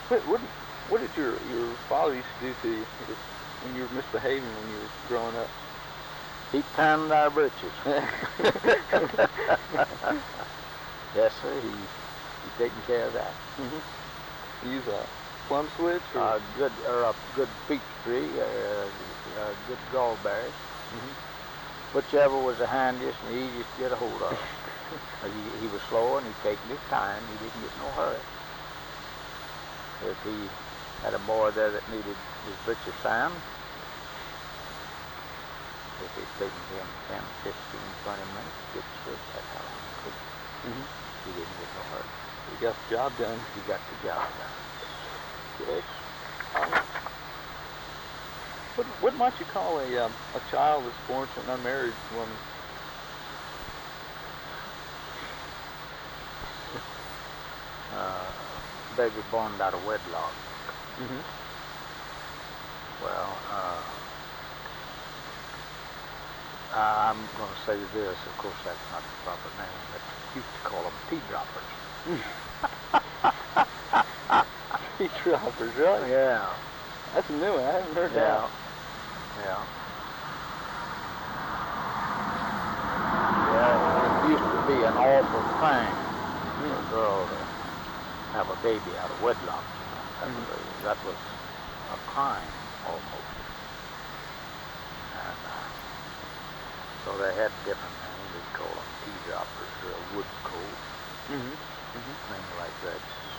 What did your father used to do to you when you were misbehaving when you were growing up? He tanned our britches. Yes, sir. He's taking care of that. Mm-hmm. Use a plum switch or a good peach tree, a good gallberry. Mm-hmm. Whichever was the handiest and easiest to get a hold of. He was slow and he'd taken his time. He didn't get no hurry. If he had a boy there that needed his britches sand, if he'd taken him 10, 15, 20 minutes to get straight, that's how long it took. Mm-hmm. He didn't get no hurry. He got the job done. He got the job done. Okay. What might you call a childless, fortunate, unmarried woman? Baby born out of wedlock. Mm-hmm. Well, I'm going to say this. Of course, that's not the proper name, but used to call them tea droppers. Tea droppers, really? Yeah. That's a new one. I haven't heard that. Yeah. Yeah, it used to be an awful thing for a girl to have a baby out of wedlock. That was a crime, almost. And so they had different names. They called them tea droppers or wood coat, things like that.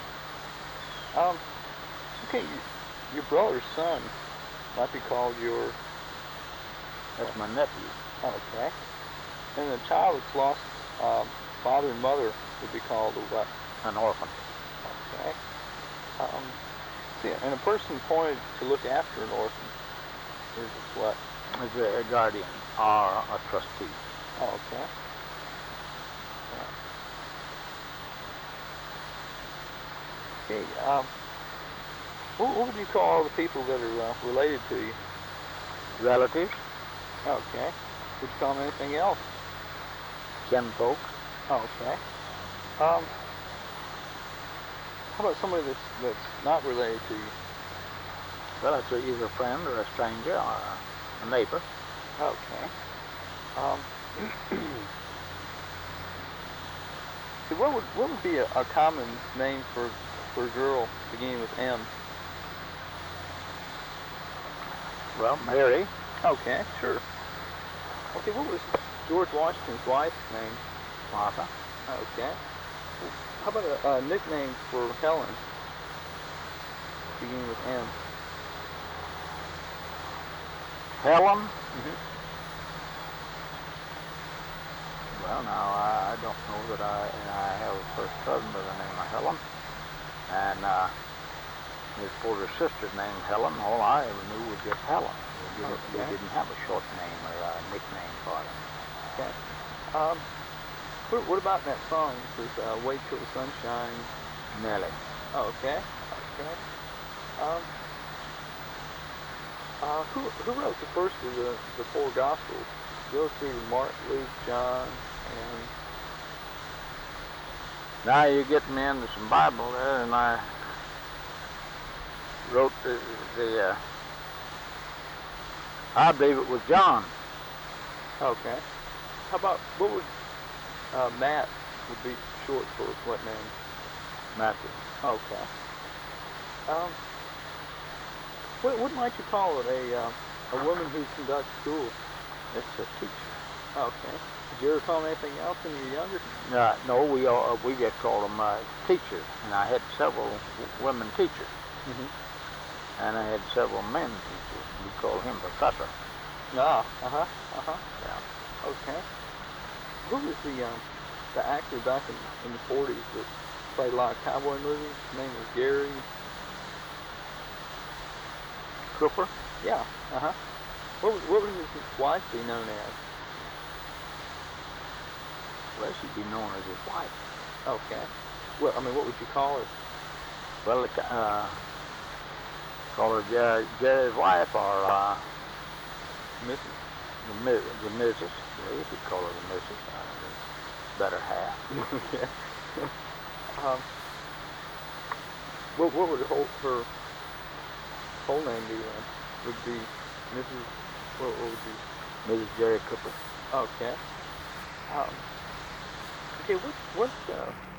Okay, your brother's son might be called your... That's my nephew. Okay. And the child that's lost father and mother would be called a what? An orphan. Okay. See, and a person appointed to look after an orphan is what? Is a guardian or a trustee. Oh, okay. Okay. What would you call the people that are related to you? Relatives. Okay. Would you call them anything else? Kinfolk. Okay. How about somebody that's not related to you? Well, it's either a friend or a stranger or a neighbor. Okay. See, what would be a common name for a girl beginning with M? Well, Mary. Okay, sure. Okay, what was George Washington's wife's name? Martha. Okay. How about a nickname for Helen beginning with M? Helen? Mm-hmm. Well, now, I don't know that I have a first cousin by the name of Helen. And his older sister's named Helen. All I ever knew was just Helen. We didn't have a short name or a nickname for them. Okay. What about that song? It says, Wait Till the Sun Shines. Nellie. Oh, okay. Okay. Who wrote the first of the four Gospels? Go through Mark, Luke, John, and... Now you're getting me into some Bible there, and I wrote I believe it was John. Okay. How about, what would Matt would be short for what name? Matthew. Okay. What might you call it? A woman who conducts school? It's a teacher. Okay. Did you ever call them anything else when you were younger? No, we just called them teachers, and I had several women teachers, and I had several men teachers. We called him Professor. Yeah. Yeah. Okay. Who was the actor back in the 40s that played a lot of cowboy movies? His name was Gary Cooper? Yeah. What would his wife be known as? Well, she'd be known as his wife. Okay. Well, I mean, what would you call her? Well, call her Jerry's wife or Mrs. The Mrs. Yeah, you could call her the Mrs. Better half. Okay. What would her whole name be then? Would be Mrs. What would be? Mrs. Jerry Cooper. Okay. Um. Okay. What